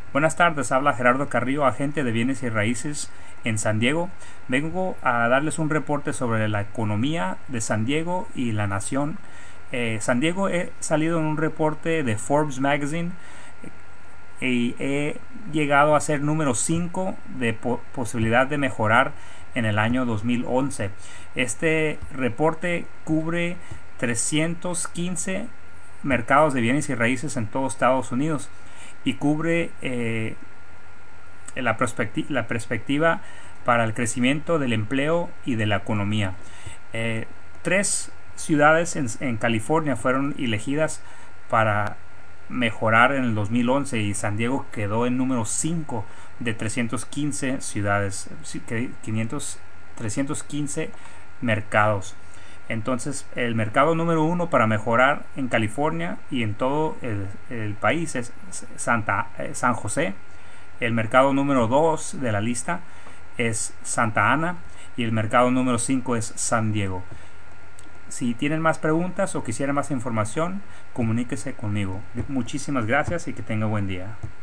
Buenas tardes, habla Gerardo Carrillo, agente de bienes y raíces en San Diego. Vengo a darles un reporte sobre la economía de San Diego y la nación. San Diego he salido en un reporte de Forbes Magazine y he llegado a ser número 5 de posibilidad de mejorar en el año 2011. Este reporte cubre 315 mercados de bienes y raíces en todo Estados Unidos y cubre la perspectiva para el crecimiento del empleo y de la economía. Tres ciudades en California fueron elegidas para mejorar en el 2011 y San Diego quedó en número 5 de 315 ciudades, 315 mercados. Entonces el mercado número 1 para mejorar en California y en todo el país es San José. El mercado número 2 de la lista es Santa Ana y el mercado número 5 es San Diego. Si tienen más preguntas o quisieran más información, comuníquese conmigo. Muchísimas gracias y que tenga buen día.